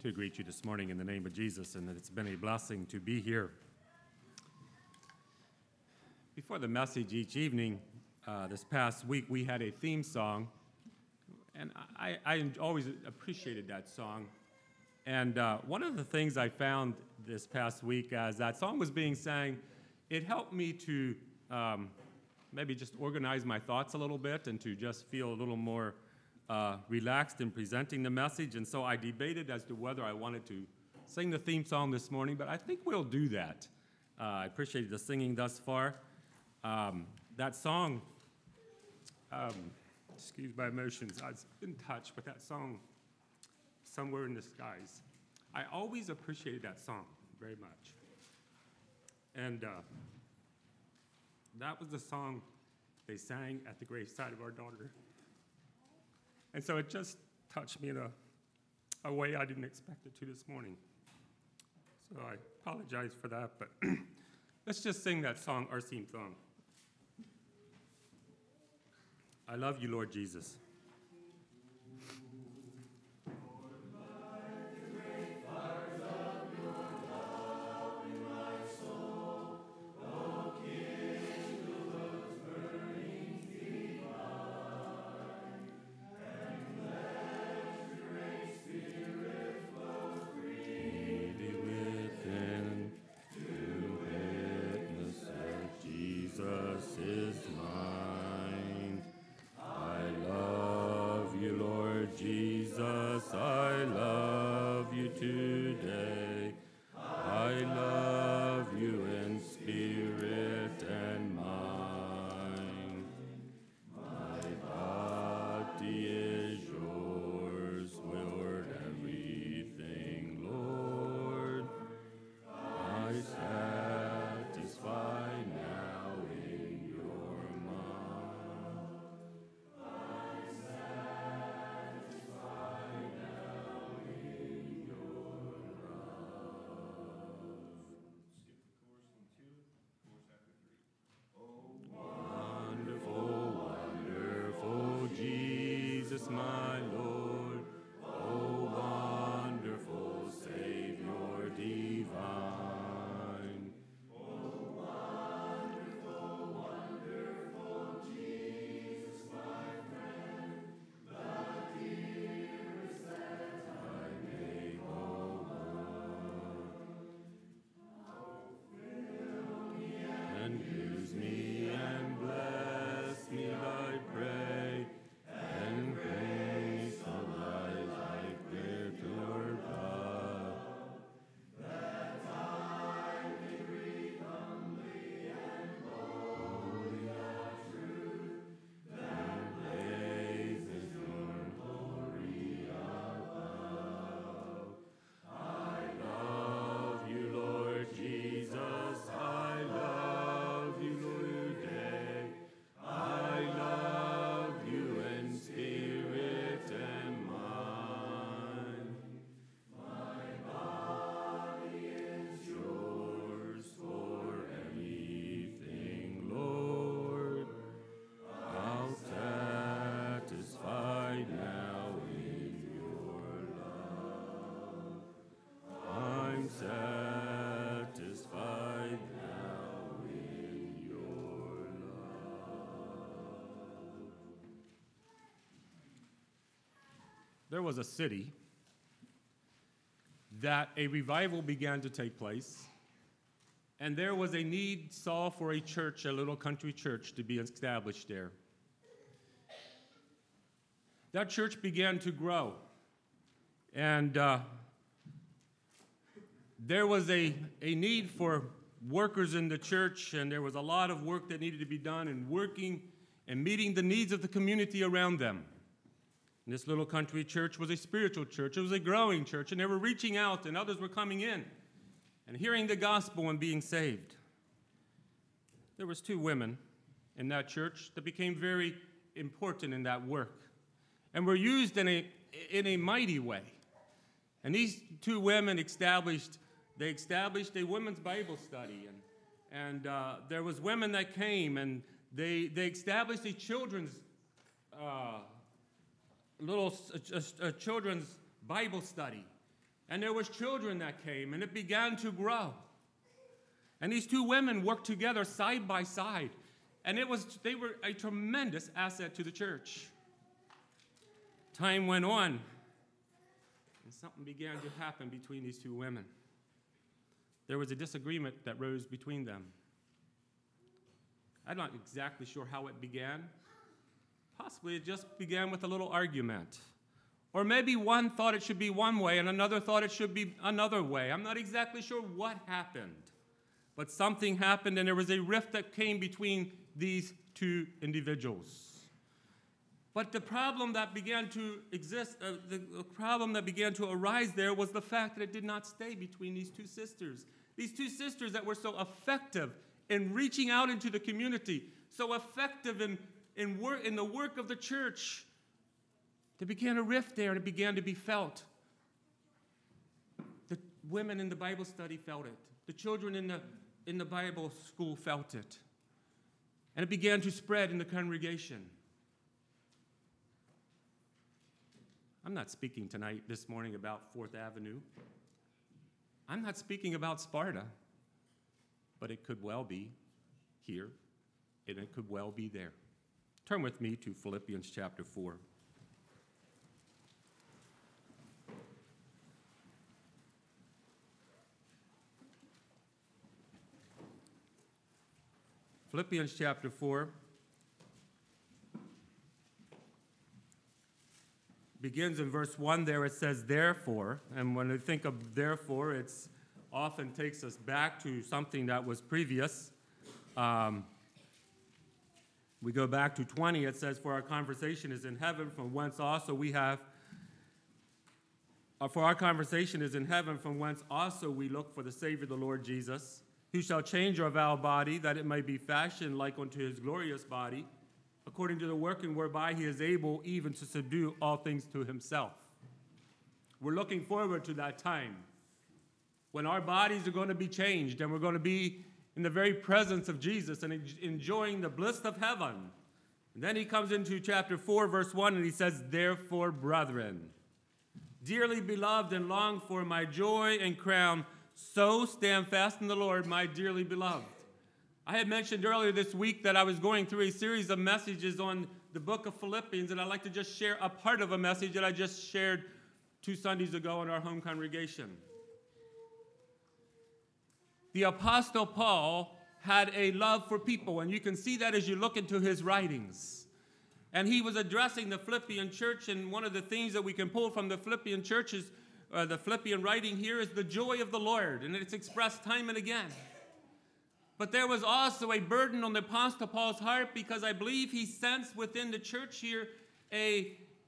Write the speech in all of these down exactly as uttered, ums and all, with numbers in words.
to greet you this morning in the name of Jesus, and that it's been a blessing to be here. Before the message each evening, uh, this past week, we had a theme song, and I, I always appreciated that song. And uh, one of the things I found this past week as that song was being sang, it helped me to um, maybe just organize my thoughts a little bit and to just feel a little more uh, relaxed in presenting the message. And so I debated as to whether I wanted to sing the theme song this morning, but I think we'll do that. Uh, I appreciate the singing thus far. Um, that song, um, excuse my emotions, I've been touched with that song, Somewhere in the Skies. I always appreciated that song very much. And uh, that was the song they sang at the graveside of our daughter. And so it just touched me in a, a way I didn't expect it to this morning. So I apologize for that, but let's just sing that song, our theme song. I love you, Lord Jesus. My Lord, oh wonderful Savior divine. Oh wonderful, wonderful Jesus, my friend, the dearest that I may hold on. Oh, fill me and use me and bless me, I pray. There was a city that a revival began to take place, and there was a need saw for a church, a little country church, to be established there. That church began to grow, and uh, there was a, a need for workers in the church, and there was a lot of work that needed to be done in working and meeting the needs of the community around them. And this little country church was a spiritual church. It was a growing church, and they were reaching out, and others were coming in and hearing the gospel and being saved. There was two women in that church that became very important in that work and were used in a, in a mighty way. And these two women established, they established a women's Bible study, and, and uh, there was women that came, and they, they established a children's uh, little a, a, a children's Bible study. And there was children that came, and it began to grow. And these two women worked together side by side. And it was they were a tremendous asset to the church. Time went on, and something began to happen between these two women. There was a disagreement that rose between them. I'm not exactly sure how it began. Possibly it just began with a little argument. Or maybe one thought it should be one way and another thought it should be another way. I'm not exactly sure what happened. But something happened, and there was a rift that came between these two individuals. But the problem that began to exist, uh, the, the problem that began to arise there was the fact that it did not stay between these two sisters. These two sisters that were so effective in reaching out into the community, so effective in, in, work, in the work of the church. There began a rift there, and it began to be felt. The women in the Bible study felt it. The children in the, in the Bible school felt it. And it began to spread in the congregation. I'm not speaking tonight, this morning, about Fourth Avenue. I'm not speaking about Sparta. But it could well be here, and it could well be there. Turn with me to Philippians chapter four. Philippians chapter four begins in verse one there. It says, therefore, and when we think of therefore, it's often takes us back to something that was previous. Um, we go back to twenty. It says, for our conversation is in heaven, from whence also we have, uh, for our conversation is in heaven, from whence also we look for the Savior, the Lord Jesus, who shall change our vile body, that it may be fashioned like unto his glorious body, according to the working whereby he is able even to subdue all things to himself. We're looking forward to that time when our bodies are going to be changed and we're going to be in the very presence of Jesus and enjoying the bliss of heaven. And then he comes into chapter four, verse one, and he says, therefore, brethren, dearly beloved and longed for, my joy and crown, so stand fast in the Lord, my dearly beloved. I had mentioned earlier this week that I was going through a series of messages on the book of Philippians, and I'd like to just share a part of a message that I just shared two Sundays ago in our home congregation. The Apostle Paul had a love for people, and you can see that as you look into his writings. And he was addressing the Philippian church, and one of the things that we can pull from the Philippian church is, uh, the Philippian writing here is the joy of the Lord, and it's expressed time and again. But there was also a burden on the Apostle Paul's heart, because I believe he sensed within the church here a,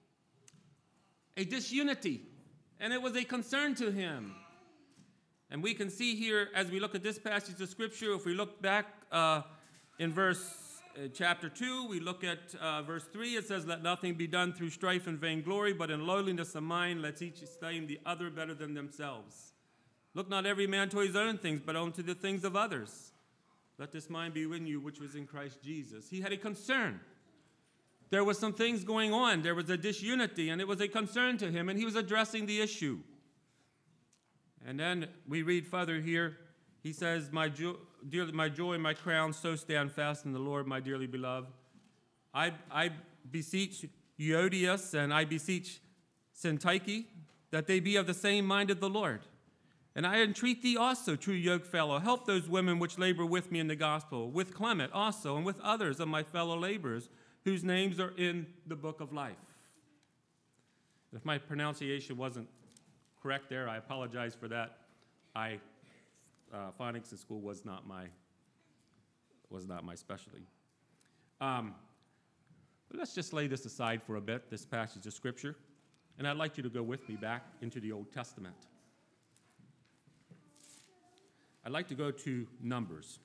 a disunity, and it was a concern to him. And we can see here, as we look at this passage of Scripture, if we look back uh, in verse uh, chapter two, we look at uh, verse three, it says, let nothing be done through strife and vainglory, but in lowliness of mind, let each esteem the other better than themselves. Look not every man to his own things, but unto the things of others. Let this mind be in you, which was in Christ Jesus. He had a concern. There was some things going on. There was a disunity, and it was a concern to him, and he was addressing the issue. And then we read further here. He says, my, jo- dear, my joy and my crown, so stand fast in the Lord, my dearly beloved. I, I beseech Euodias and I beseech Syntyche that they be of the same mind of the Lord. And I entreat thee also, true yokefellow, help those women which labor with me in the gospel, with Clement also, and with others of my fellow laborers, whose names are in the book of life. If my pronunciation wasn't correct there, I apologize for that. I uh, phonics in school was not my was not my specialty. Um, but let's just lay this aside for a bit, this passage of Scripture, and I'd like you to go with me back into the Old Testament. I'd like to go to Numbers.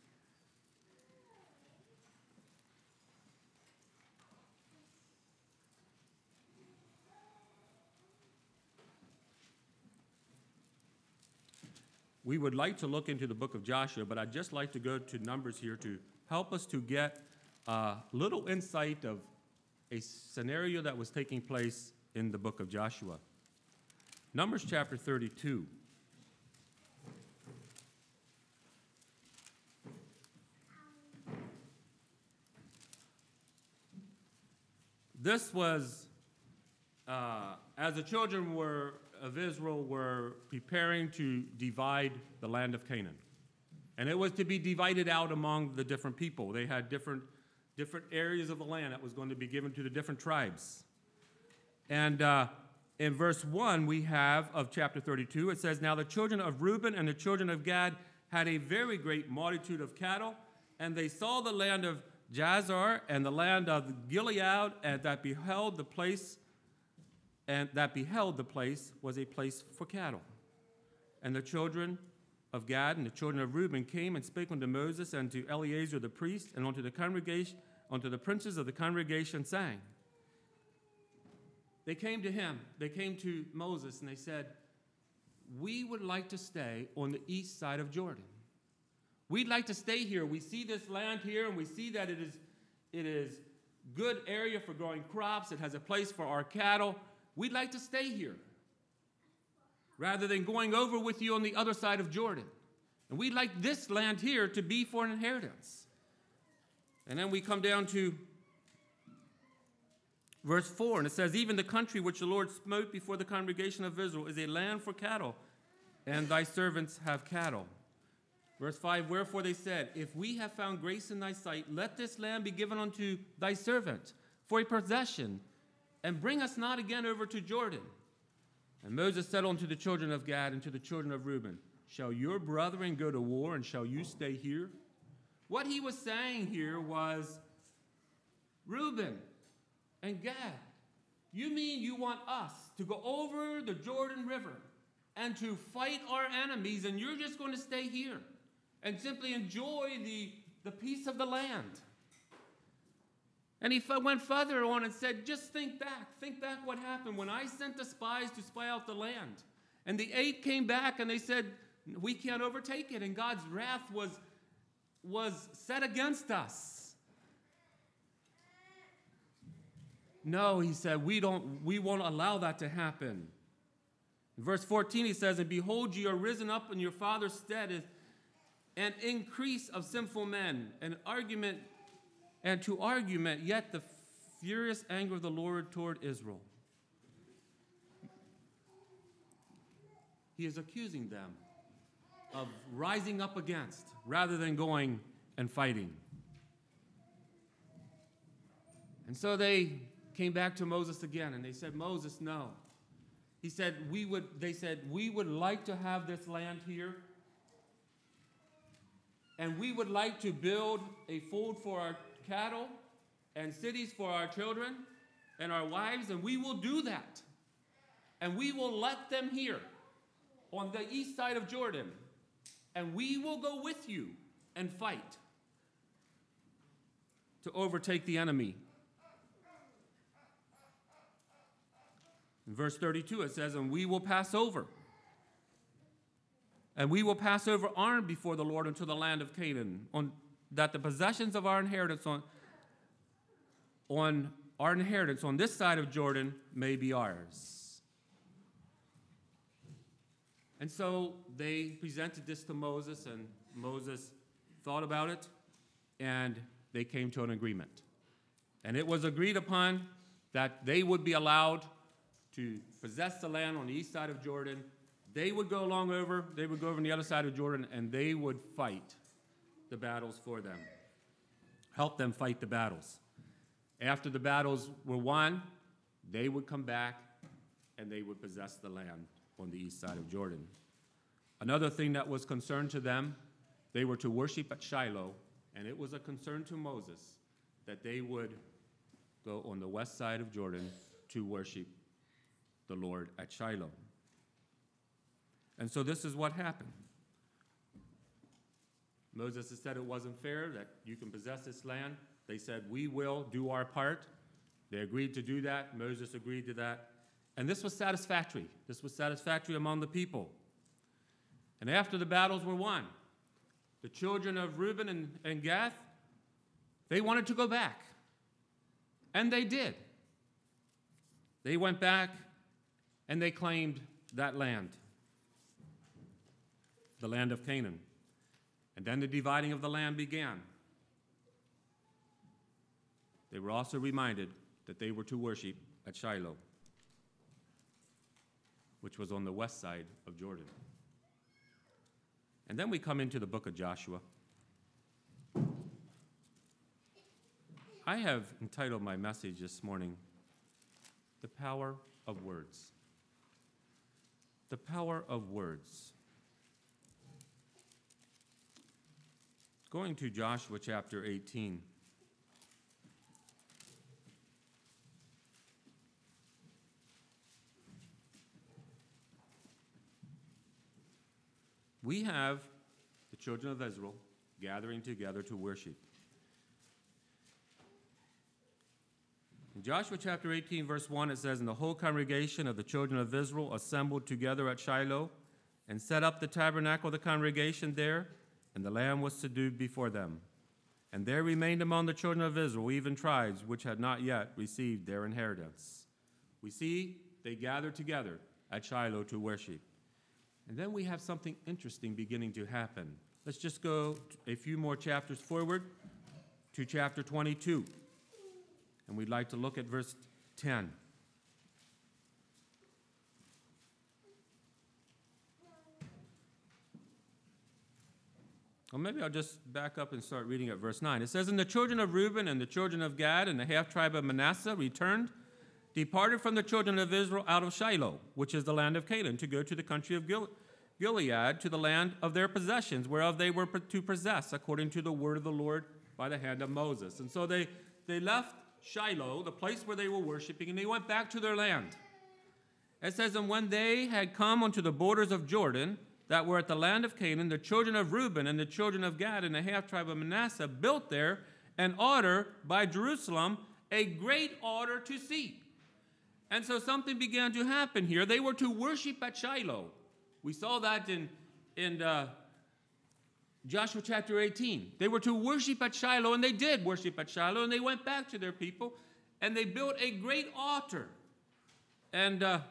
We would like to look into the book of Joshua, but I'd just like to go to Numbers here to help us to get a little insight of a scenario that was taking place in the book of Joshua. Numbers chapter thirty-two. This was, uh, as the children were, of Israel were preparing to divide the land of Canaan. And it was to be divided out among the different people. They had different, different areas of the land that was going to be given to the different tribes. And uh, in verse one, we have of chapter thirty-two, it says, "Now the children of Reuben and the children of Gad had a very great multitude of cattle, and they saw the land of Jazer and the land of Gilead, and that beheld the place, and that beheld the place was a place for cattle. And the children of Gad and the children of Reuben came and spake unto Moses and to Eleazar the priest and unto the congregation, unto the princes of the congregation, saying," they came to him, they came to Moses, and they said, "We would like to stay on the east side of Jordan. We'd like to stay here. We see this land here, and we see that it is, it is good area for growing crops. It has a place for our cattle. We'd like to stay here rather than going over with you on the other side of Jordan. And we'd like this land here to be for an inheritance." And then we come down to verse four, and it says, "Even the country which the Lord smote before the congregation of Israel is a land for cattle, and thy servants have cattle." Verse five, "Wherefore they said, If we have found grace in thy sight, let this land be given unto thy servant for a possession, and bring us not again over to Jordan. And Moses said unto the children of Gad and to the children of Reuben, Shall your brethren go to war, and shall you stay here?" What he was saying here was, Reuben and Gad, you mean you want us to go over the Jordan River and to fight our enemies, and you're just going to stay here and simply enjoy the, the peace of the land? And he went further on and said, just think back. Think back what happened when I sent the spies to spy out the land. And the eight came back and they said, we can't overtake it. And God's wrath was, was set against us. No, he said, we don't, we won't allow that to happen. In verse fourteen, he says, "And behold, ye are risen up in your father's stead, an increase of sinful men, an argument, and to argument, yet the furious anger of the Lord toward Israel." He is accusing them of rising up against rather than going and fighting. And so they came back to Moses again, and they said, "Moses, no." He said, "We would." They said, "We would like to have this land here, and we would like to build a fold for our cattle and cities for our children and our wives, and we will do that. And we will let them here on the east side of Jordan, and we will go with you and fight to overtake the enemy." In verse thirty-two, it says, "And we will pass over. And we will pass over armed before the Lord unto the land of Canaan, on, that the possessions of our inheritance on, on our inheritance on this side of Jordan may be ours." And so they presented this to Moses, and Moses thought about it, and they came to an agreement. And it was agreed upon that they would be allowed to possess the land on the east side of Jordan. They would go along over, they would go over on the other side of Jordan, and they would fight the battles for them, help them fight the battles. After the battles were won, they would come back and they would possess the land on the east side of Jordan. Another thing that was concern to them, they were to worship at Shiloh, and it was a concern to Moses that they would go on the west side of Jordan to worship the Lord at Shiloh. And so this is what happened. Moses has said it wasn't fair that you can possess this land. They said, we will do our part. They agreed to do that. Moses agreed to that. And this was satisfactory. This was satisfactory among the people. And after the battles were won, the children of Reuben and, and Gad, they wanted to go back. And they did. They went back and they claimed that land, the land of Canaan. And then the dividing of the land began. They were also reminded that they were to worship at Shiloh, which was on the west side of Jordan. And then we come into the book of Joshua. I have entitled my message this morning, The Power of Words. The Power of Words. Going to Joshua chapter eighteen. We have the children of Israel gathering together to worship. In Joshua chapter eighteen, verse one, it says, "And the whole congregation of the children of Israel assembled together at Shiloh and set up the tabernacle of the congregation there, and the Lamb was subdued before them. And there remained among the children of Israel even tribes which had not yet received their inheritance." We see they gathered together at Shiloh to worship. And then we have something interesting beginning to happen. Let's just go a few more chapters forward to chapter twenty-two. And we'd like to look at verse ten. Well, maybe I'll just back up and start reading at verse nine. It says, "And the children of Reuben and the children of Gad and the half-tribe of Manasseh returned, departed from the children of Israel out of Shiloh, which is the land of Canaan, to go to the country of Gil- Gilead, to the land of their possessions, whereof they were to possess, according to the word of the Lord by the hand of Moses." And so they, they left Shiloh, the place where they were worshiping, and they went back to their land. It says, "And when they had come unto the borders of Jordan, that were at the land of Canaan, the children of Reuben and the children of Gad and the half-tribe of Manasseh built there an altar by Jerusalem, a great altar to see." And so something began to happen here. They were to worship at Shiloh. We saw that in, in uh, Joshua chapter eighteen. They were to worship at Shiloh, and they did worship at Shiloh, and they went back to their people, and they built a great altar. And uh,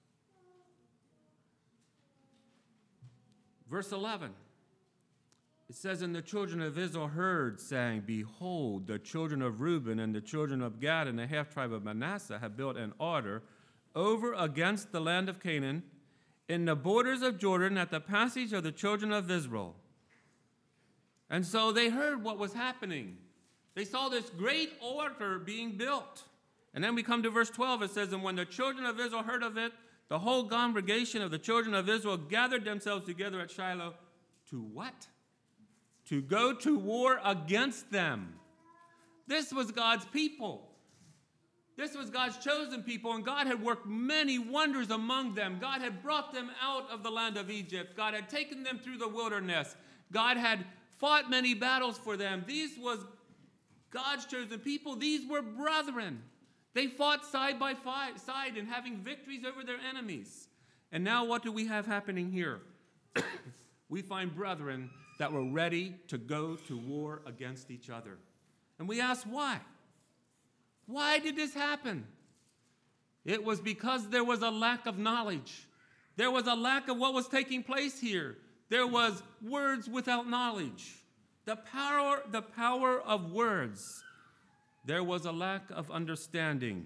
verse eleven, it says, "And the children of Israel heard, saying, Behold, the children of Reuben and the children of Gad and the half-tribe of Manasseh have built an altar over against the land of Canaan in the borders of Jordan at the passage of the children of Israel." And so they heard what was happening. They saw this great altar being built. And then we come to verse twelve. It says, "And when the children of Israel heard of it, the whole congregation of the children of Israel gathered themselves together at Shiloh to" what? "To go to war against them." This was God's people. This was God's chosen people, and God had worked many wonders among them. God had brought them out of the land of Egypt. God had taken them through the wilderness. God had fought many battles for them. These was God's chosen people. These were brethren. They fought side by side and having victories over their enemies. And now what do we have happening here? We find brethren that were ready to go to war against each other. And we ask why? Why did this happen? It was because there was a lack of knowledge. There was a lack of what was taking place here. There was words without knowledge. The power, the power of words. There was a lack of understanding.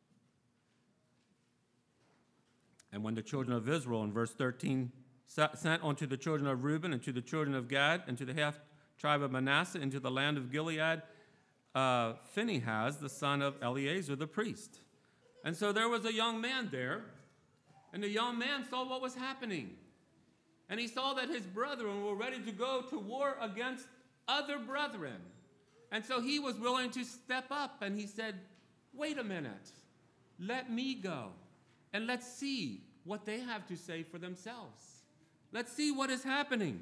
And when the children of Israel, in verse thirteen, sent unto the children of Reuben and to the children of Gad and to the half-tribe of Manasseh into the land of Gilead, uh, Phinehas, the son of Eleazar, the priest. And so there was a young man there, and the young man saw what was happening. And he saw that his brethren were ready to go to war against other brethren. And so he was willing to step up, and he said, "Wait a minute, let me go, and let's see what they have to say for themselves. Let's see what is happening."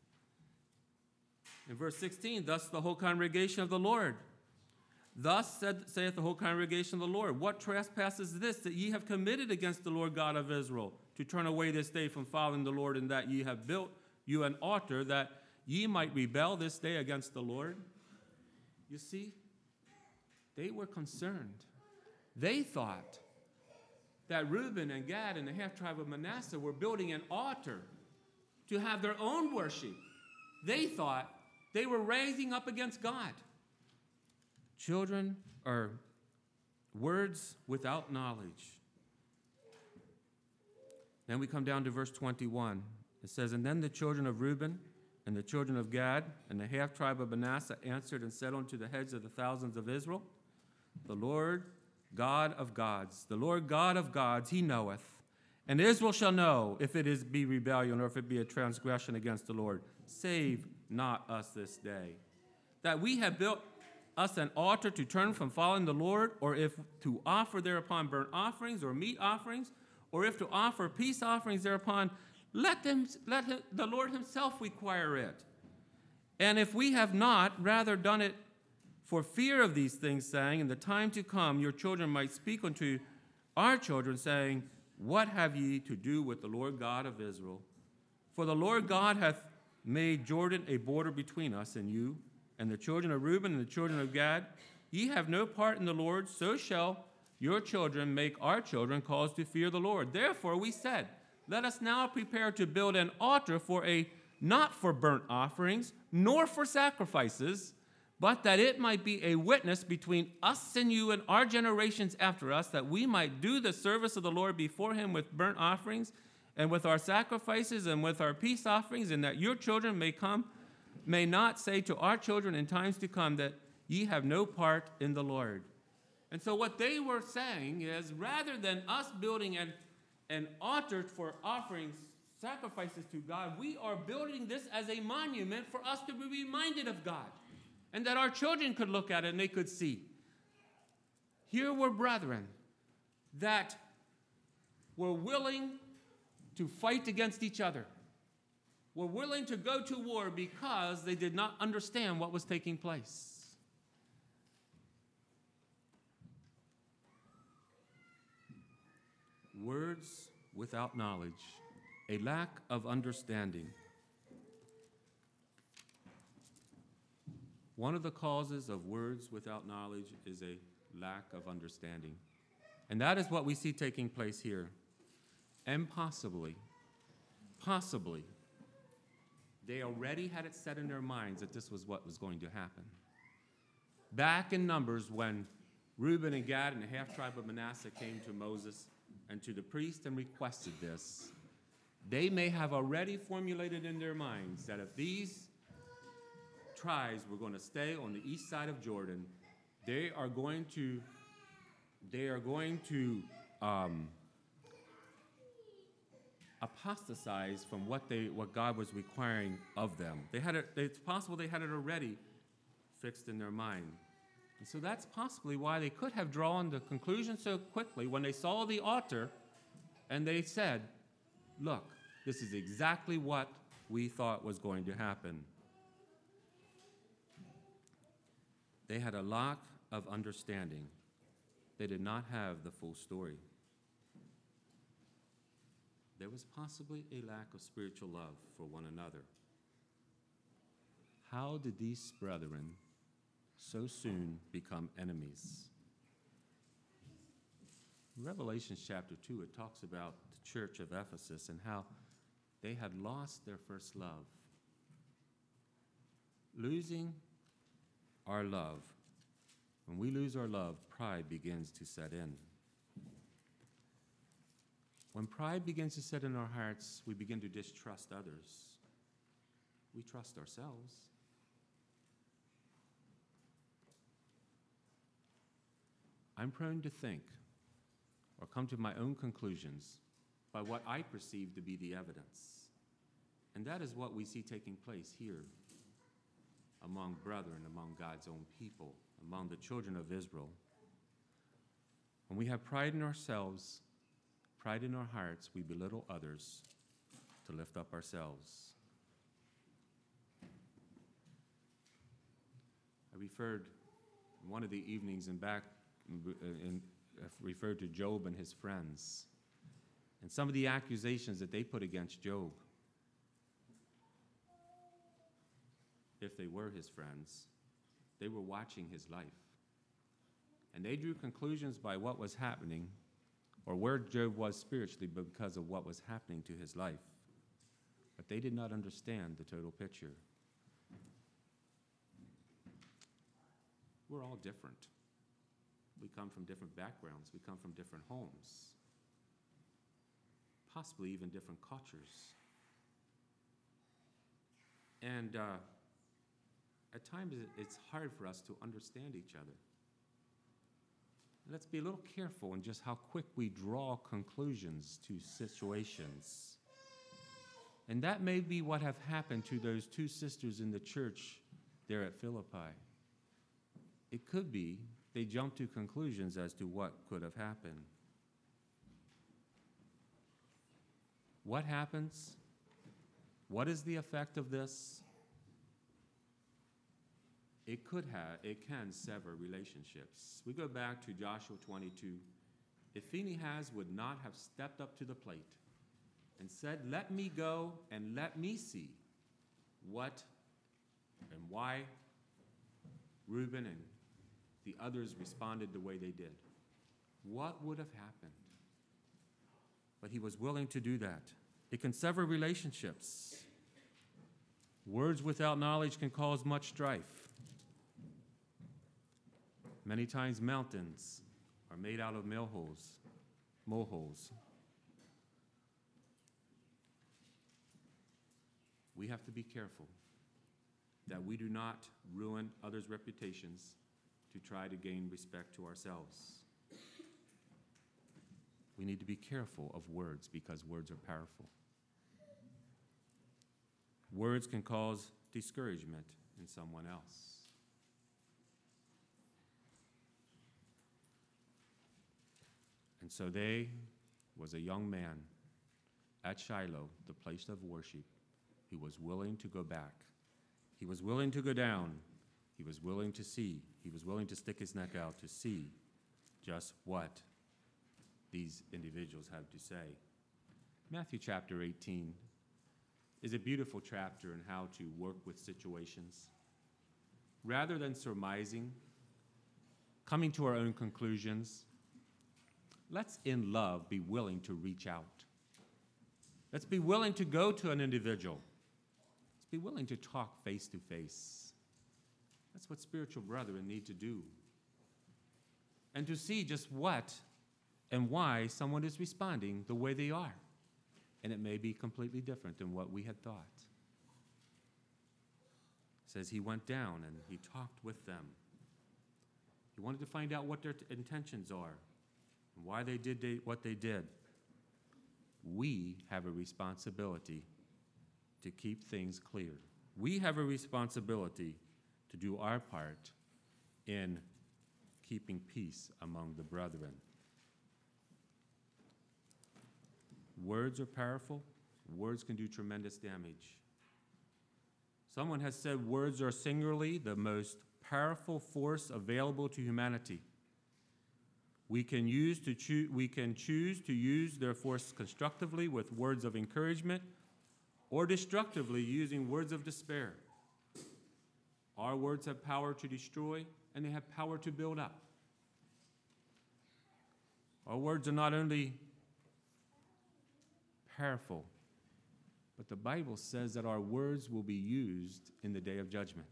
In verse sixteen, "Thus the whole congregation of the Lord, Thus said, saith the whole congregation of the Lord, What trespass is this that ye have committed against the Lord God of Israel, to turn away this day from following the Lord, and that ye have built you an altar, that ye might rebel this day against the Lord?" You see, they were concerned. They thought that Reuben and Gad and the half-tribe of Manasseh were building an altar to have their own worship. They thought they were raising up against God. Children are words without knowledge. Then we come down to verse twenty-one. It says, "And then the children of Reuben and the children of Gad and the half-tribe of Manasseh answered and said unto the heads of the thousands of Israel, The Lord God of gods, the Lord God of gods, he knoweth. And Israel shall know if it is be rebellion or if it be a transgression against the Lord. Save not us this day, that we have built us an altar to turn from following the Lord, or if to offer thereupon burnt offerings or meat offerings, or if to offer peace offerings thereupon, let them let him, the Lord himself require it. And if we have not rather done it for fear of these things, saying, in the time to come your children might speak unto our children, saying, What have ye to do with the Lord God of Israel? For the Lord God hath made Jordan a border between us and you, and the children of Reuben and the children of Gad. Ye have no part in the Lord, so shall your children make our children cause to fear the Lord. Therefore we said, Let us now prepare to build an altar for a not for burnt offerings, nor for sacrifices, but that it might be a witness between us and you and our generations after us, that we might do the service of the Lord before him with burnt offerings and with our sacrifices and with our peace offerings, and that your children may come, may not say to our children in times to come that ye have no part in the Lord." And so what they were saying is, rather than us building an, an altar for offerings, sacrifices to God, we are building this as a monument for us to be reminded of God, and that our children could look at it and they could see. Here were brethren that were willing to fight against each other, were willing to go to war because they did not understand what was taking place. Words without knowledge, a lack of understanding. One of the causes of words without knowledge is a lack of understanding. And that is what we see taking place here. And possibly, possibly, they already had it set in their minds that this was what was going to happen. Back in Numbers, when Reuben and Gad and the half-tribe of Manasseh came to Moses and to the priest and requested this, they may have already formulated in their minds that if these tribes were going to stay on the east side of Jordan, they are going to, they are going to um, apostatize from what they, what God was requiring of them. They had it. It's possible they had it already fixed in their mind, and so that's possibly why they could have drawn the conclusion so quickly when they saw the altar, and they said, "Look, this is exactly what we thought was going to happen." They had a lack of understanding. They did not have the full story. There was possibly a lack of spiritual love for one another. How did these brethren so soon become enemies? In Revelation chapter two, it talks about the church of Ephesus and how they had lost their first love. Losing our love. When we lose our love, pride begins to set in. When pride begins to set in our hearts, we begin to distrust others. We trust ourselves. I'm prone to think or come to my own conclusions by what I perceive to be the evidence. And that is what we see taking place here among brethren, among God's own people, among the children of Israel. When we have pride in ourselves, pride in our hearts, we belittle others to lift up ourselves. I referred in one of the evenings and back in, uh, referred to Job and his friends and some of the accusations that they put against Job. If they were his friends, they were watching his life. And they drew conclusions by what was happening or where Job was spiritually, but because of what was happening to his life. But they did not understand the total picture. We're all different. We come from different backgrounds. We come from different homes, possibly even different cultures. And uh, at times it's hard for us to understand each other. Let's be a little careful in just how quick we draw conclusions to situations. And that may be what have happened to those two sisters in the church there at Philippi. It could be they jumped to conclusions as to what could have happened. What happens? What is the effect of this? It could have, it can sever relationships. We go back to Joshua twenty-two. If Phinehas would not have stepped up to the plate and said, "Let me go and let me see what and why Reuben and the others responded the way they did," what would have happened? But he was willing to do that. It can sever relationships. Words without knowledge can cause much strife. Many times mountains are made out of molehills, molehills. We have to be careful that we do not ruin others' reputations to try to gain respect to ourselves. We need to be careful of words because words are powerful. Words can cause discouragement in someone else. And so there was a young man at Shiloh, the place of worship. He was willing to go back. He was willing to go down. He was willing to see. He was willing to stick his neck out to see just what these individuals have to say. Matthew chapter eighteen is a beautiful chapter in how to work with situations. Rather than surmising, coming to our own conclusions, let's in love be willing to reach out. Let's be willing to go to an individual. Let's be willing to talk face to face. That's what spiritual brethren need to do. And to see just what and why someone is responding the way they are. And it may be completely different than what we had thought. It says he went down and he talked with them. He wanted to find out what their t- intentions are and why they did they, what they did. We have a responsibility to keep things clear. We have a responsibility to do our part in keeping peace among the brethren. Words are powerful. Words can do tremendous damage. Someone has said words are singularly the most powerful force available to humanity. We can use to choo- we can choose to use their force constructively with words of encouragement or destructively using words of despair. Our words have power to destroy and they have power to build up. Our words are not only powerful, but the Bible says that our words will be used in the day of judgment.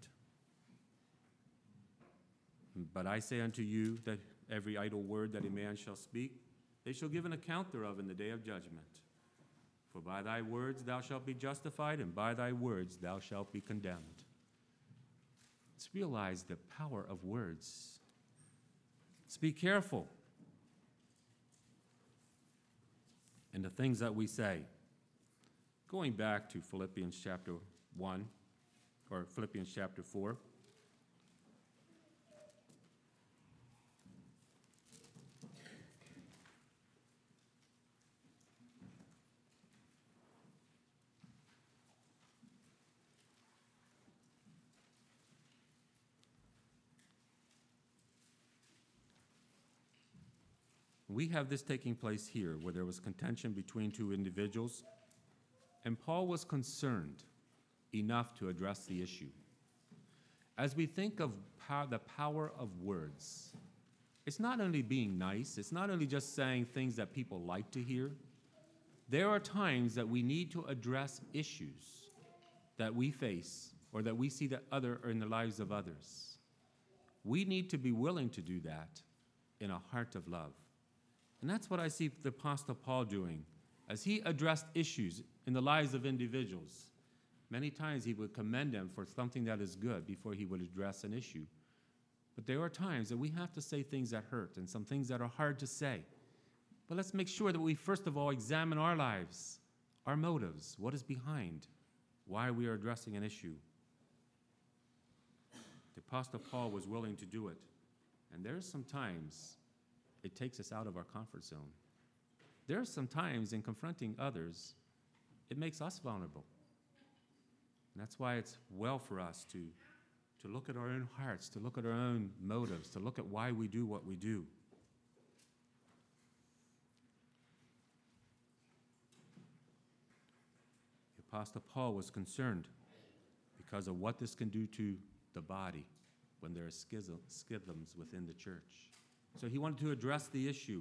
But I say unto you that every idle word that a man shall speak, they shall give an account thereof in the day of judgment. For by thy words thou shalt be justified, and by thy words thou shalt be condemned. Let's realize the power of words. Let's be careful in the things that we say. Going back to Philippians chapter one, or Philippians chapter four. We have this taking place here where there was contention between two individuals, and Paul was concerned enough to address the issue. As we think of pow- the power of words, it's not only being nice, it's not only just saying things that people like to hear. There are times that we need to address issues that we face or that we see that other or in the lives of others. We need to be willing to do that in a heart of love. And that's what I see the Apostle Paul doing as he addressed issues in the lives of individuals. Many times he would commend them for something that is good before he would address an issue. But there are times that we have to say things that hurt and some things that are hard to say. But let's make sure that we first of all examine our lives, our motives, what is behind why we are addressing an issue. The Apostle Paul was willing to do it. And there's some times it takes us out of our comfort zone. There are some times in confronting others, it makes us vulnerable. And that's why it's well for us to, to look at our own hearts, to look at our own motives, to look at why we do what we do. The Apostle Paul was concerned because of what this can do to the body when there are schism, schisms within the church. So he wanted to address the issue.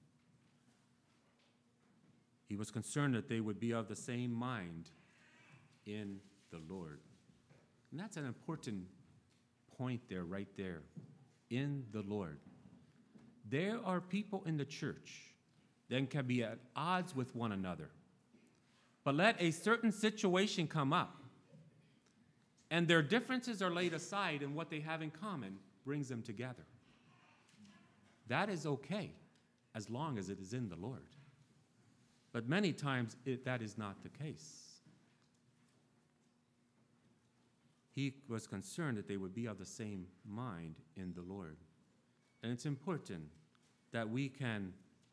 He was concerned that they would be of the same mind in the Lord. And that's an important point there, right there. In the Lord. There are people in the church that can be at odds with one another. But let a certain situation come up, and their differences are laid aside, and what they have in common brings them together. That is okay, as long as it is in the Lord. But many times, it, that is not the case. He was concerned that they would be of the same mind in the Lord. And it's important that we can,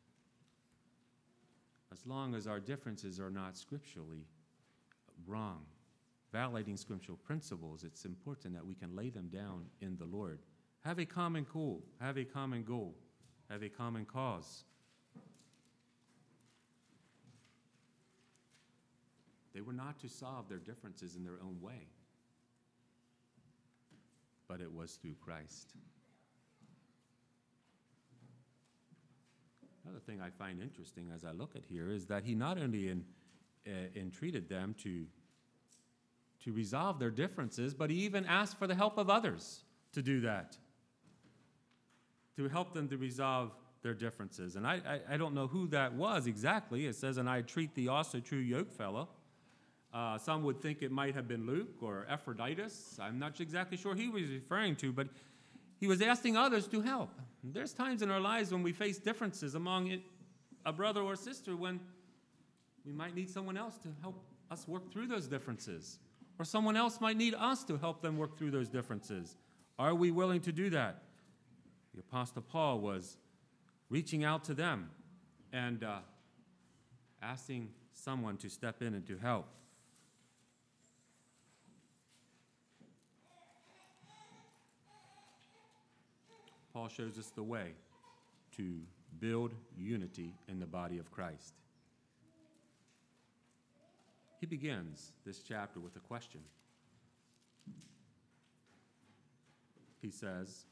as long as our differences are not scripturally wrong, violating scriptural principles, it's important that we can lay them down in the Lord. Have a common goal, have a common goal, have a common cause. They were not to solve their differences in their own way, but it was through Christ. Another thing I find interesting as I look at here is that he not only in, uh, entreated them to, to resolve their differences, but he even asked for the help of others to do that, to help them to resolve their differences. And I, I, I don't know who that was exactly. It says, and I treat thee also true yokefellow. Uh, some would think it might have been Luke or Epaphroditus. I'm not exactly sure who he was referring to, but he was asking others to help. There's times in our lives when we face differences among it, a brother or sister when we might need someone else to help us work through those differences. Or someone else might need us to help them work through those differences. Are we willing to do that? The Apostle Paul was reaching out to them and uh, asking someone to step in and to help. Paul shows us the way to build unity in the body of Christ. He begins this chapter with a question. He says,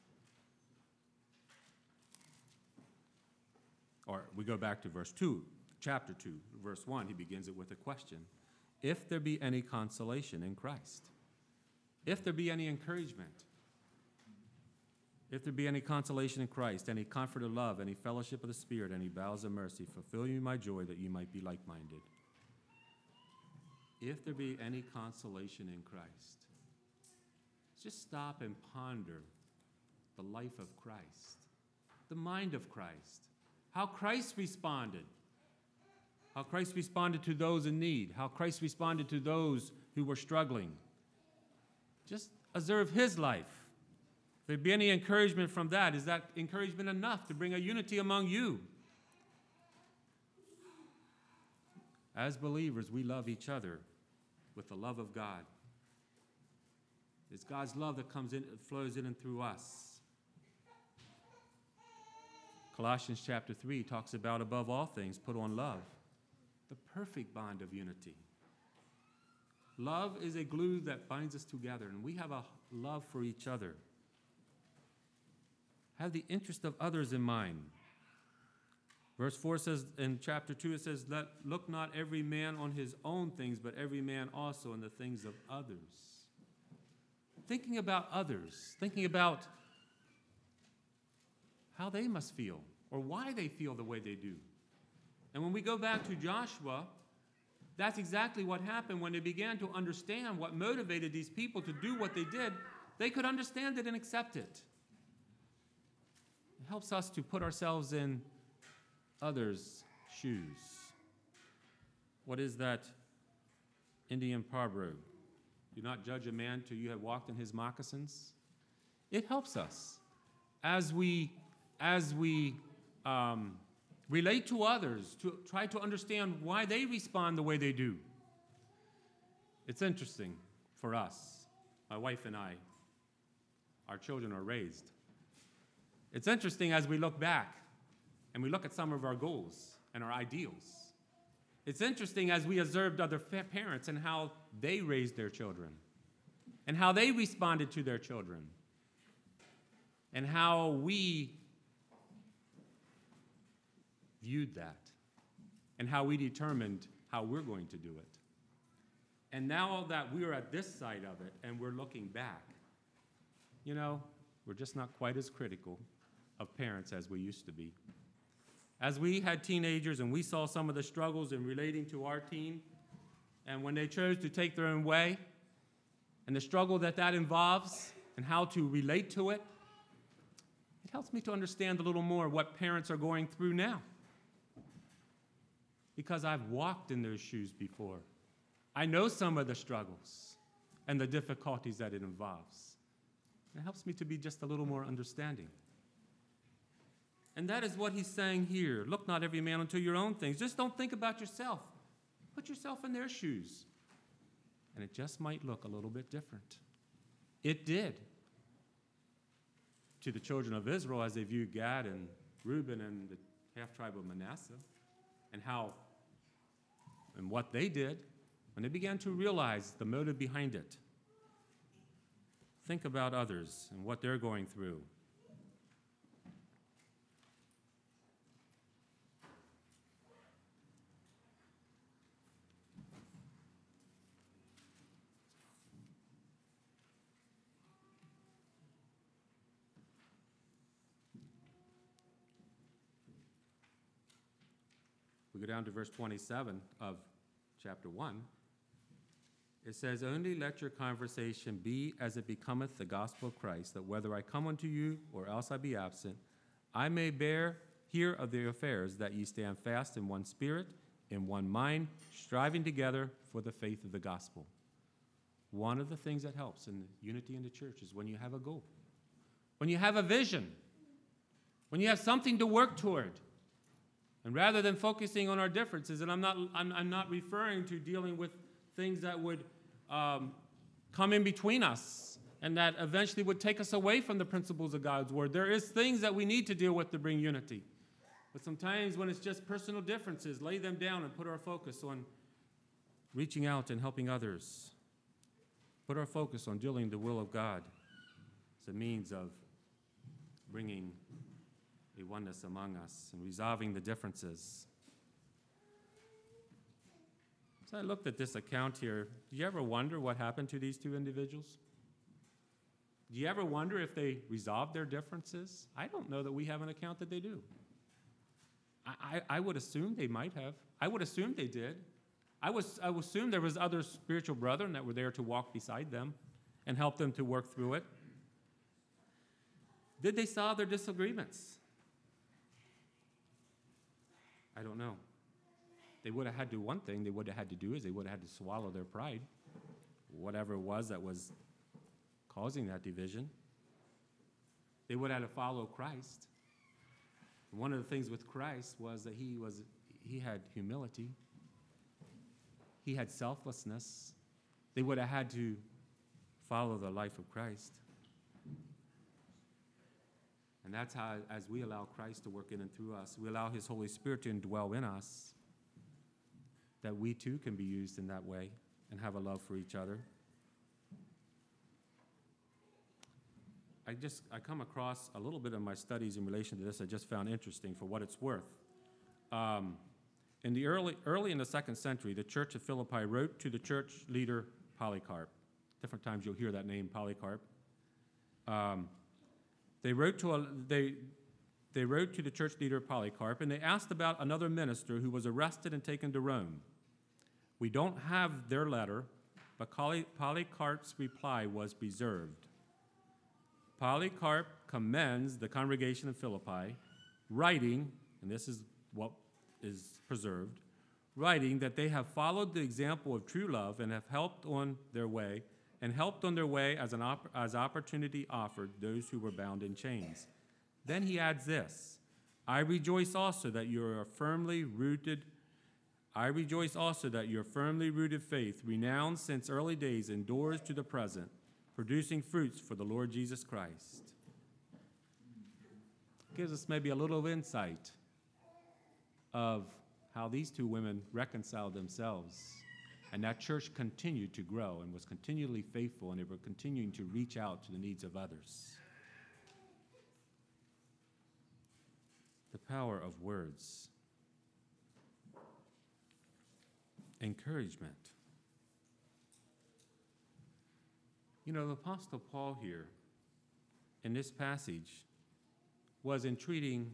or we go back to verse two, chapter two, verse one, he begins it with a question. If there be any consolation in Christ, if there be any encouragement, if there be any consolation in Christ, any comfort of love, any fellowship of the Spirit, any bowels of mercy, fulfill you my joy that you might be like-minded. If there be any consolation in Christ, just stop and ponder the life of Christ, the mind of Christ, how Christ responded, how Christ responded to those in need, how Christ responded to those who were struggling. Just observe his life. If there be any encouragement from that, is that encouragement enough to bring a unity among you? As believers, we love each other with the love of God. It's God's love that comes in, flows in and through us. Colossians chapter three talks about, above all things, put on love, the perfect bond of unity. Love is a glue that binds us together, and we have a love for each other. Have the interest of others in mind. Verse four says, in chapter two, it says, Let, look not every man on his own things, but every man also on the things of others. Thinking about others, thinking about how they must feel or why they feel the way they do. And when we go back to Joshua, that's exactly what happened when they began to understand what motivated these people to do what they did. They could understand it and accept it. It helps us to put ourselves in others' shoes. What is that Indian proverb? Do not judge a man till you have walked in his moccasins. It helps us as we, as we um, relate to others, to try to understand why they respond the way they do. It's interesting for us, my wife and I, our children are raised. It's interesting as we look back and we look at some of our goals and our ideals. It's interesting as we observed other fa- parents and how they raised their children and how they responded to their children and how we viewed that and how we determined how we're going to do it. And now that we're at this side of it and we're looking back, you know, we're just not quite as critical of parents as we used to be. As we had teenagers and we saw some of the struggles in relating to our teen, and when they chose to take their own way, and the struggle that that involves, and how to relate to it, it helps me to understand a little more what parents are going through now. Because I've walked in those shoes before. I know some of the struggles and the difficulties that it involves. It helps me to be just a little more understanding. And that is what he's saying here. Look not every man unto your own things. Just don't think about yourself. Put yourself in their shoes. And it just might look a little bit different. It did to the children of Israel as they viewed Gad and Reuben and the half-tribe of Manasseh and how and what they did when they began to realize the motive behind it. Think about others and what they're going through. We go down to verse twenty-seven of chapter one. It says, Only let your conversation be as it becometh the gospel of Christ, that whether I come unto you or else I be absent, I may bear hear of your affairs, that ye stand fast in one spirit, in one mind, striving together for the faith of the gospel. One of the things that helps in the unity in the church is when you have a goal, when you have a vision, when you have something to work toward. And rather than focusing on our differences, and I'm not, I'm, I'm not referring to dealing with things that would um, come in between us and that eventually would take us away from the principles of God's word. There is things that we need to deal with to bring unity. But sometimes when it's just personal differences, lay them down and put our focus on reaching out and helping others. Put our focus on doing the will of God as a means of bringing a oneness among us and resolving the differences. So I looked at this account here. Do you ever wonder what happened to these two individuals? Do you ever wonder if they resolved their differences? I don't know that we have an account that they do. I, I, I would assume they might have. I would assume they did. I, was, I would assume there was other spiritual brethren that were there to walk beside them and help them to work through it. Did they solve their disagreements? I don't know. They would have had to, one thing they would have had to do is they would have had to swallow their pride, whatever it was that was causing that division. They would have had to follow Christ. And one of the things with Christ was that he was he had humility. He had selflessness. They would have had to follow the life of Christ. And that's how, as we allow Christ to work in and through us, we allow his Holy Spirit to indwell in us, that we too can be used in that way and have a love for each other. I just, I come across a little bit of my studies in relation to this I just found interesting for what it's worth. Um, in the early, early in the second century, the church of Philippi wrote to the church leader Polycarp. Different times you'll hear that name, Polycarp. Um, they wrote to a, they, they wrote to the church leader Polycarp, and they asked about another minister who was arrested and taken to Rome. We don't have their letter, but Polycarp's reply was preserved. Polycarp commends the congregation of Philippi, writing, and this is what is preserved, writing that they have followed the example of true love and have helped on their way, and helped on their way as an op- as opportunity offered those who were bound in chains. Then he adds this, I rejoice also that you are firmly rooted I rejoice also that your firmly rooted faith, renowned since early days, endures to the present, producing fruits for the Lord Jesus Christ. Gives us maybe a little insight of how these two women reconciled themselves. And that church continued to grow and was continually faithful, and they were continuing to reach out to the needs of others. The power of words. Encouragement. You know, the Apostle Paul here, in this passage, was entreating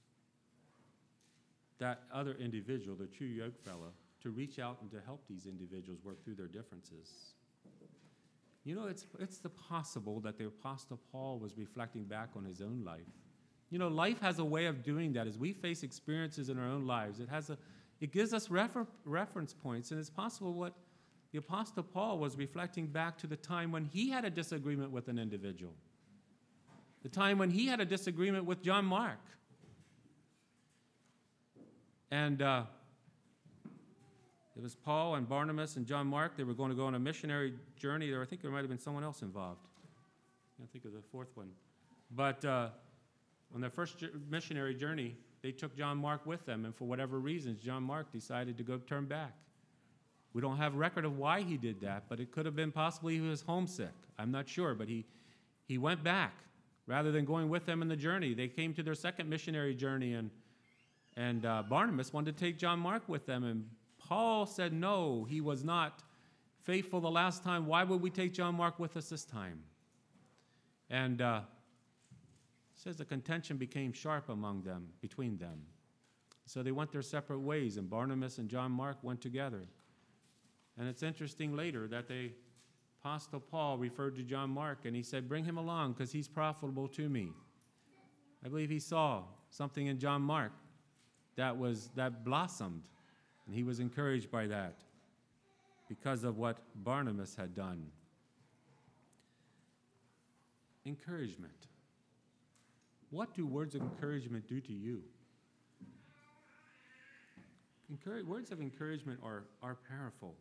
that other individual, the true yoke fellow, to reach out and to help these individuals work through their differences. You know, it's, it's the possible that the Apostle Paul was reflecting back on his own life. You know, life has a way of doing that. As we face experiences in our own lives, it has a It gives us refer- reference points, and it's possible what the Apostle Paul was reflecting back to the time when he had a disagreement with an individual, the time when he had a disagreement with John Mark. And uh, it was Paul and Barnabas and John Mark. They were going to go on a missionary journey there. I think there might have been someone else involved. I can't think of the fourth one. But uh, on their first missionary journey, they took John Mark with them, and for whatever reasons, John Mark decided to go turn back. We don't have record of why he did that, but it could have been possibly he was homesick. I'm not sure, but he, he went back rather than going with them in the journey. They came to their second missionary journey, and, and uh, Barnabas wanted to take John Mark with them, and Paul said no, he was not faithful the last time. Why would we take John Mark with us this time? And uh, it says the contention became sharp among them, between them. So they went their separate ways, and Barnabas and John Mark went together. And it's interesting later that the Apostle Paul referred to John Mark, and he said, bring him along because he's profitable to me. I believe he saw something in John Mark that was that blossomed, and he was encouraged by that because of what Barnabas had done. Encouragement. What do words of encouragement do to you? Encourage, words of encouragement are, are powerful.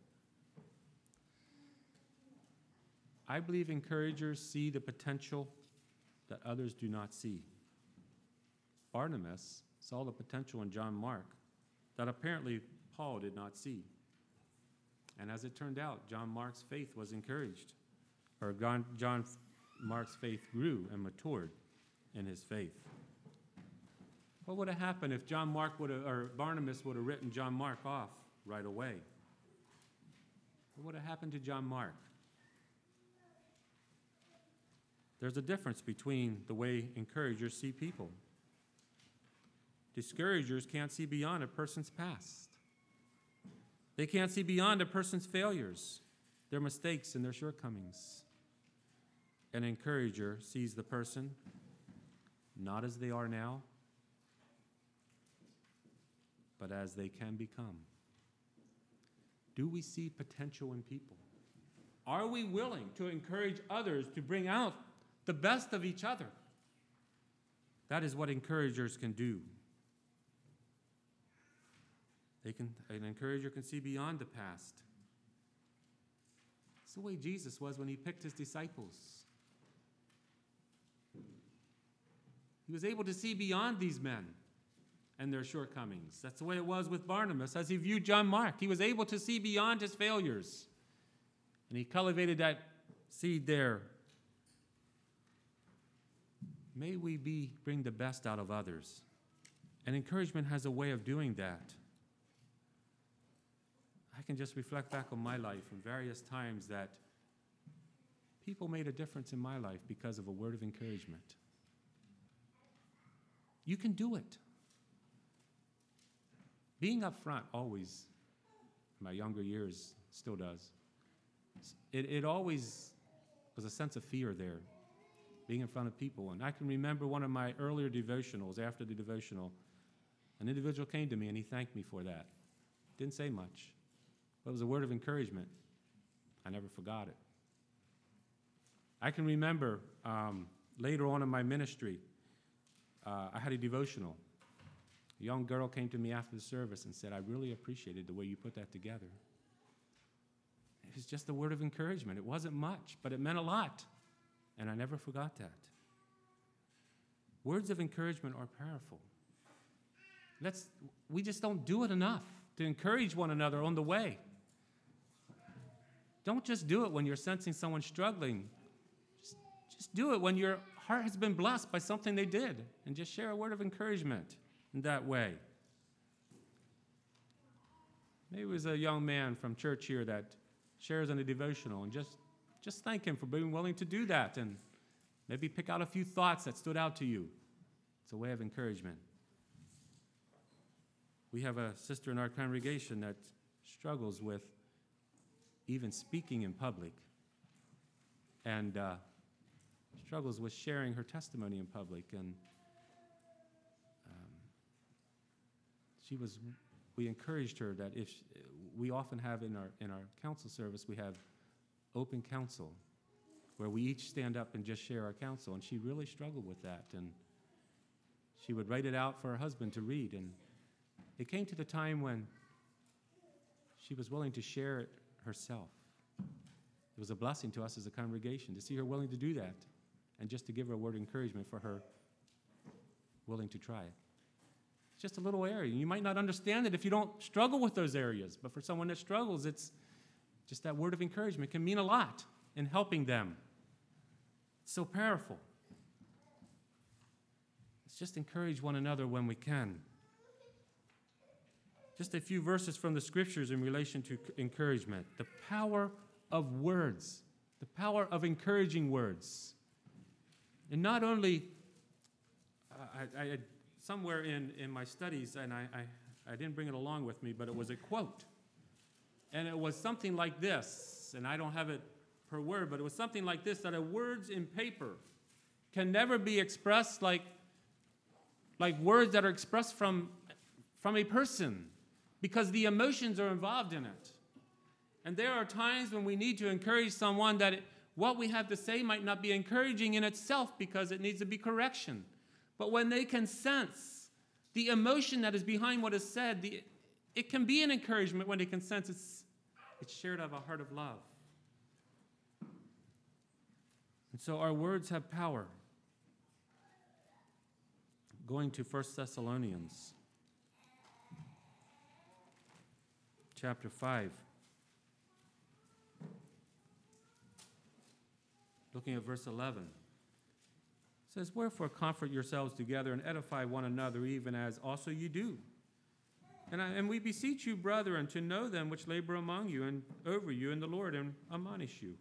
I believe encouragers see the potential that others do not see. Barnabas saw the potential in John Mark that apparently Paul did not see. And as it turned out, John Mark's faith was encouraged, or John, John Mark's faith grew and matured in his faith. What would have happened if John Mark would have, or Barnabas would have written John Mark off right away? What would have happened to John Mark? There's a difference between the way encouragers see people. Discouragers can't see beyond a person's past. They can't see beyond a person's failures, their mistakes, and their shortcomings. An encourager sees the person not as they are now, but as they can become. Do we see potential in people? Are we willing to encourage others to bring out the best of each other? That is what encouragers can do. They can, an encourager can see beyond the past. It's the way Jesus was when he picked his disciples. He was able to see beyond these men and their shortcomings. That's the way it was with Barnabas. As he viewed John Mark, he was able to see beyond his failures. And he cultivated that seed there. may we be bring the best out of others. And encouragement has a way of doing that. I can just reflect back on my life and various times that people made a difference in my life because of a word of encouragement. You can do it. Being up front always, in my younger years, still does. It, it always was a sense of fear there, being in front of people. And I can remember one of my earlier devotionals, after the devotional, an individual came to me and he thanked me for that. Didn't say much, but it was a word of encouragement. I never forgot it. I can remember um, later on in my ministry, uh, I had a devotional. A young girl came to me after the service and said, I really appreciated the way you put that together. It was just a word of encouragement. It wasn't much, but it meant a lot. And I never forgot that. Words of encouragement are powerful. Let's, we just don't do it enough to encourage one another on the way. Don't just do it when you're sensing someone struggling. Just, just do it when your heart has been blessed by something they did, and just share a word of encouragement in that way. Maybe it was a young man from church here that shares in a devotional, and just, just thank him for being willing to do that, and maybe pick out a few thoughts that stood out to you. It's a way of encouragement. We have a sister in our congregation that struggles with even speaking in public, and uh, struggles with sharing her testimony in public. And um, she was, we encouraged her that if, she, we often have in our, in our counsel service, we have open counsel, where we each stand up and just share our counsel, and she really struggled with that. And she would write it out for her husband to read, and it came to the time when she was willing to share it herself. It was a blessing to us as a congregation to see her willing to do that, and just to give her a word of encouragement for her willing to try it. It's just a little area. You might not understand it if you don't struggle with those areas, but for someone that struggles, it's just that word of encouragement can mean a lot in helping them. It's so powerful. Let's just encourage one another when we can. Just a few verses from the scriptures in relation to encouragement. The power of words, the power of encouraging words. And not only, uh, I, I had somewhere in, in my studies, and I, I, I didn't bring it along with me, but it was a quote. And it was something like this, and I don't have it per word, but it was something like this, that a words in paper can never be expressed like, like words that are expressed from, from a person, because the emotions are involved in it. And there are times when we need to encourage someone that it, what we have to say might not be encouraging in itself because it needs to be correction. But when they can sense the emotion that is behind what is said, the, it can be an encouragement when they can sense it's, it's shared out of a heart of love. And so our words have power. Going to First Thessalonians chapter five. Looking at verse eleven. It says, wherefore comfort yourselves together and edify one another, even as also you do. And, I, and we beseech you, brethren, to know them which labor among you and over you in the Lord, and admonish you.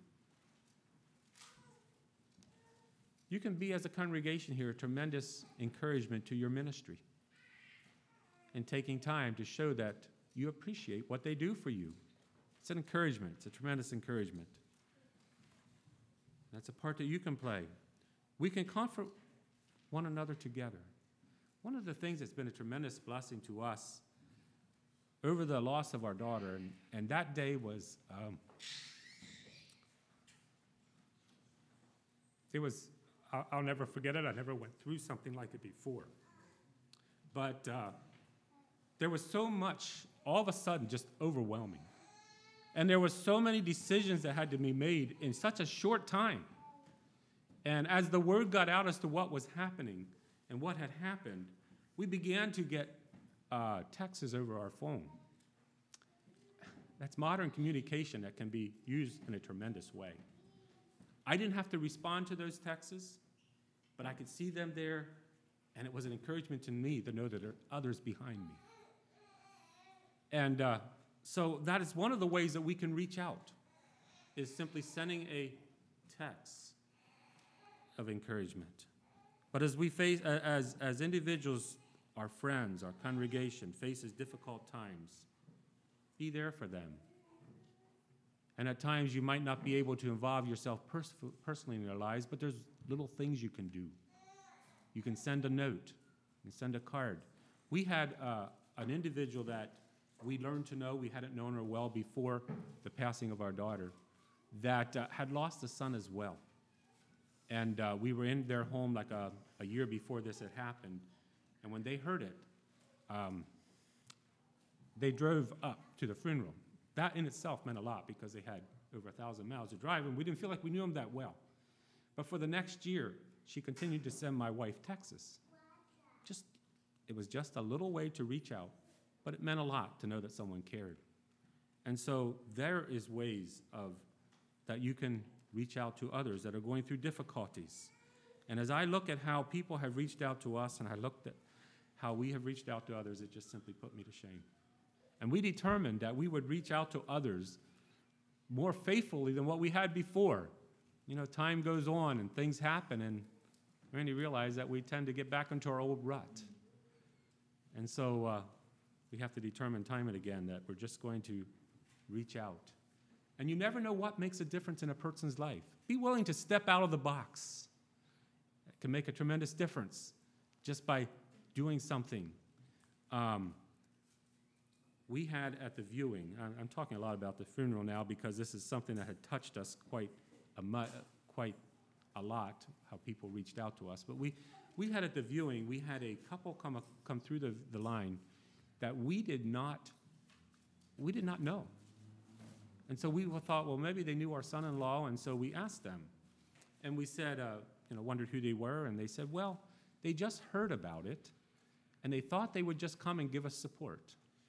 You can be, as a congregation here, a tremendous encouragement to your ministry in taking time to show that you appreciate what they do for you. It's an encouragement. It's a tremendous encouragement. That's a part that you can play. We can comfort one another together. One of the things that's been a tremendous blessing to us over the loss of our daughter, and, and that day was, um, it was, I'll, I'll never forget it. I never went through something like it before. But uh, there was so much, all of a sudden, just overwhelming. And there were so many decisions that had to be made in such a short time. And as the word got out as to what was happening and what had happened, we began to get uh, texts over our phone. That's modern communication that can be used in a tremendous way. I didn't have to respond to those texts. but I could see them there, and it was an encouragement to me to know that there are others behind me. And uh, so that is one of the ways that we can reach out, is simply sending a text of encouragement. But as we face, as, as individuals, our friends, our congregation faces difficult times, be there for them. And at times you might not be able to involve yourself pers- personally in their lives, but there's little things you can do. You can send a note, you can send a card. We had uh, an individual that we learned to know, we hadn't known her well before the passing of our daughter, that uh, had lost a son as well. And uh, we were in their home like a, a year before this had happened. And when they heard it, um, they drove up to the funeral. That in itself meant a lot because they had over a thousand miles to drive, and we didn't feel like we knew them that well. But for the next year, she continued to send my wife texts. Just, it was just a little way to reach out, but it meant a lot to know that someone cared. And so there is ways of that you can reach out to others that are going through difficulties. And as I look at how people have reached out to us, and I looked at how we have reached out to others, it just simply put me to shame. And we determined that we would reach out to others more faithfully than what we had before. You know, time goes on and things happen, and Randy realized that we tend to get back into our old rut. And so uh, we have to determine time and again that we're just going to reach out. And you never know what makes a difference in a person's life. Be willing to step out of the box. It can make a tremendous difference just by doing something. Um, we had at the viewing, I'm, I'm talking a lot about the funeral now because this is something that had touched us quite a, mu- quite a lot, how people reached out to us. But we, we had at the viewing, we had a couple come, up, come through the, the line that we did not, we did not know. And so we thought, well, maybe they knew our son-in-law, and so we asked them. And we said, uh, you know, wondered who they were, and they said, well, they just heard about it, and they thought they would just come and give us support.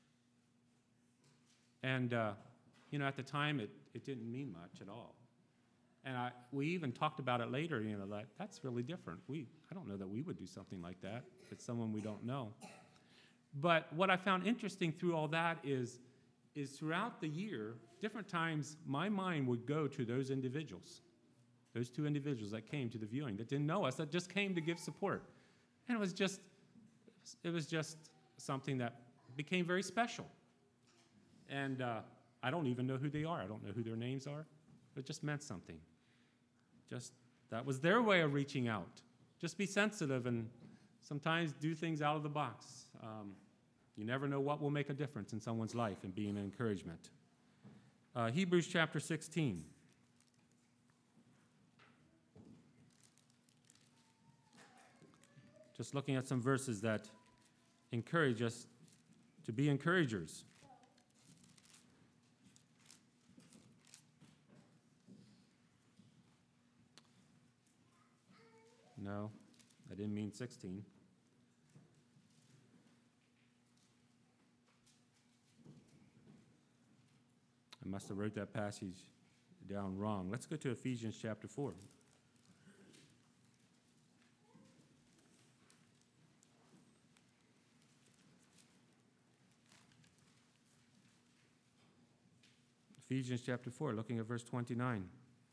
And, uh, you know, at the time, it, it didn't mean much at all. And I, we even talked about it later, you know, that that's really different. We, I don't know that we would do something like that with someone we don't know. But what I found interesting through all that is, is throughout the year, different times, my mind would go to those individuals, those two individuals that came to the viewing that didn't know us, that just came to give support. And it was just, it was just something that became very special. And uh, I don't even know who they are. I don't know who their names are. It just meant something. Just, that was their way of reaching out. Just be sensitive and sometimes do things out of the box. Um, you never know what will make a difference in someone's life and be an encouragement. Uh, Hebrews chapter sixteen. Just looking at some verses that encourage us to be encouragers. No, I didn't mean sixteen. I must have wrote that passage down wrong. Let's go to Ephesians chapter four. Ephesians chapter four, looking at verse twenty-nine.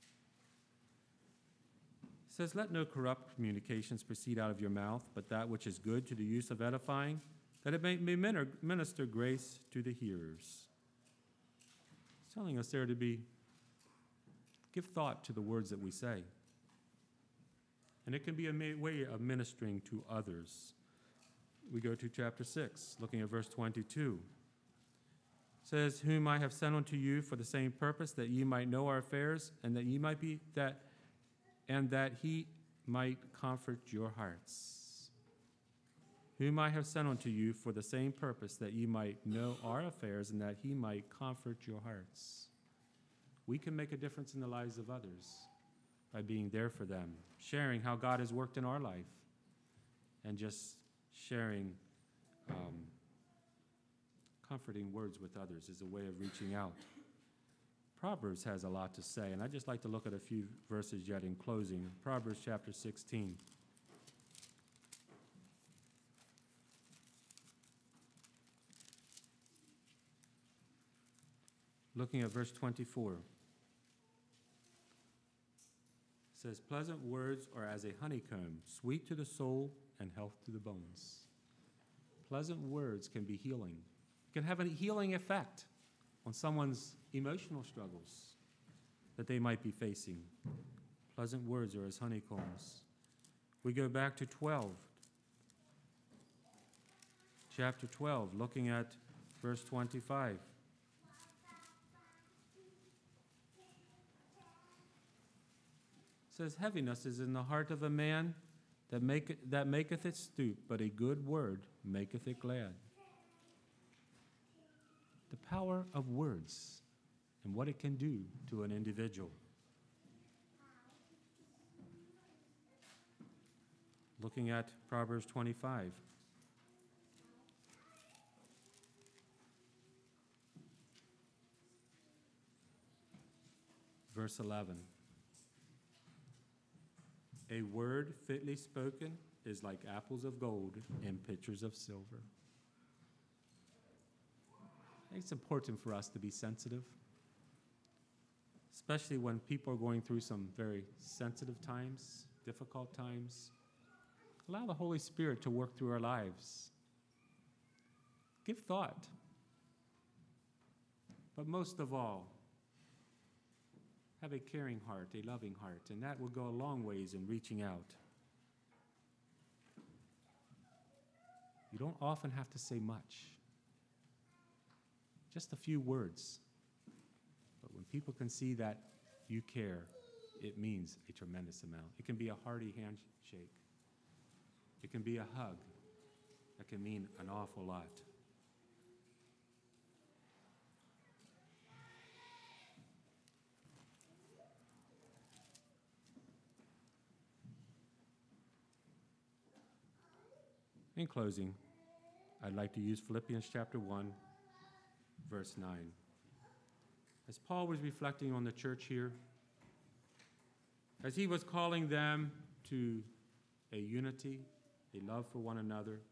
It says, let no corrupt communications proceed out of your mouth, but that which is good to the use of edifying, that it may minister grace to the hearers. It's telling us there to be, give thought to the words that we say. And it can be a way of ministering to others. We go to chapter six, looking at verse twenty-two. It says, whom I have sent unto you for the same purpose, that ye might know our affairs, and that ye might be that and that he might comfort your hearts. Whom I have sent unto you for the same purpose, that ye might know our affairs, and that he might comfort your hearts. We can make a difference in the lives of others by being there for them, sharing how God has worked in our life, and just sharing um, comforting words with others is a way of reaching out. Proverbs has a lot to say, and I'd just like to look at a few verses yet in closing. Proverbs chapter sixteen. Looking at verse twenty-four. It says, pleasant words are as a honeycomb, sweet to the soul and health to the bones. Pleasant words can be healing. It can have a healing effect on someone's emotional struggles that they might be facing. Pleasant words are as honeycombs. We go back to twelve. Chapter twelve, looking at verse twenty-five. It says, heaviness is in the heart of a man that, make, that maketh it stoop, but a good word maketh it glad. The power of words and what it can do to an individual. Looking at Proverbs twenty-five. Verse eleven. A word fitly spoken is like apples of gold in pitchers of silver. I think it's important for us to be sensitive, especially when people are going through some very sensitive times, difficult times. Allow the Holy Spirit to work through our lives. Give thought. But most of all, have a caring heart, a loving heart, and that will go a long ways in reaching out. You don't often have to say much. Just a few words. But when people can see that you care, it means a tremendous amount. It can be a hearty handshake. It can be a hug. That can mean an awful lot. In closing, I'd like to use Philippians chapter one, verse nine. As Paul was reflecting on the church here, as he was calling them to a unity, a love for one another,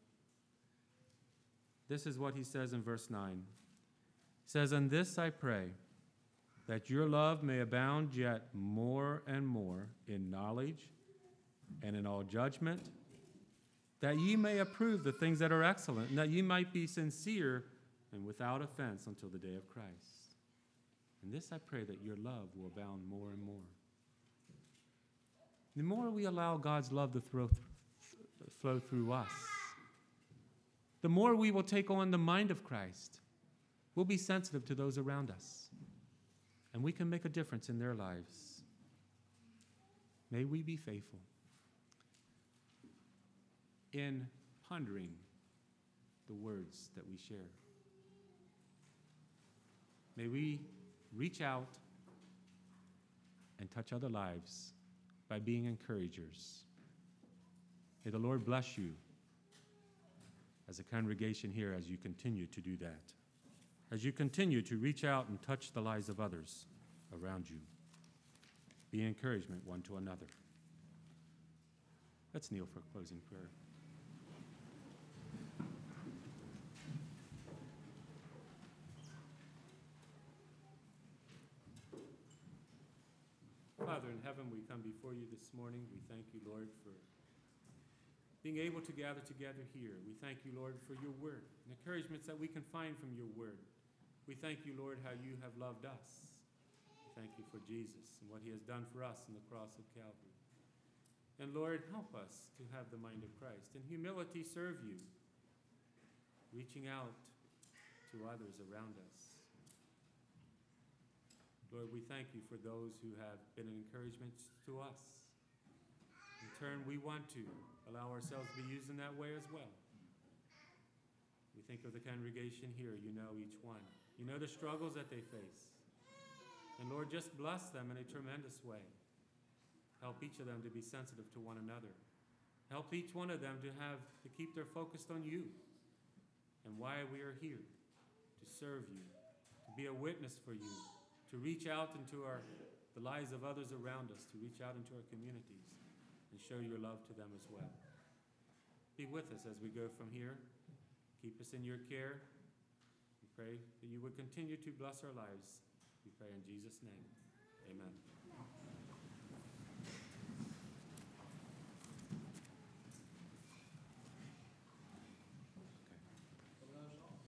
this is what he says in verse nine. He says, "And this I pray, that your love may abound yet more and more in knowledge and in all judgment, that ye may approve the things that are excellent, and that ye might be sincere and without offense until the day of Christ. And this I pray, that your love will abound more and more." The more we allow God's love to throw th- flow through us, the more we will take on the mind of Christ. We'll be sensitive to those around us, and we can make a difference in their lives. May we be faithful in pondering the words that we share. May we reach out and touch other lives by being encouragers. May the Lord bless you as a congregation here as you continue to do that, as you continue to reach out and touch the lives of others around you. Be encouragement one to another. Let's kneel for closing prayer. Father in heaven, we come before you this morning. We thank you, Lord, for being able to gather together here. We thank you, Lord, for your word and encouragements that we can find from your word. We thank you, Lord, how you have loved us. Thank you for Jesus and what he has done for us on the cross of Calvary. And Lord, help us to have the mind of Christ. In humility, serve you, reaching out to others around us. Lord, we thank you for those who have been an encouragement to us. In turn, we want to allow ourselves to be used in that way as well. We think of the congregation here. You know each one. You know the struggles that they face. And Lord, just bless them in a tremendous way. Help each of them to be sensitive to one another. Help each one of them to have to keep their focus on you and why we are here, to serve you, to be a witness for you, to reach out into our, the lives of others around us, to reach out into our communities and show your love to them as well. Be with us as we go from here. Keep us in your care. We pray that you would continue to bless our lives pray in Jesus' name. Amen.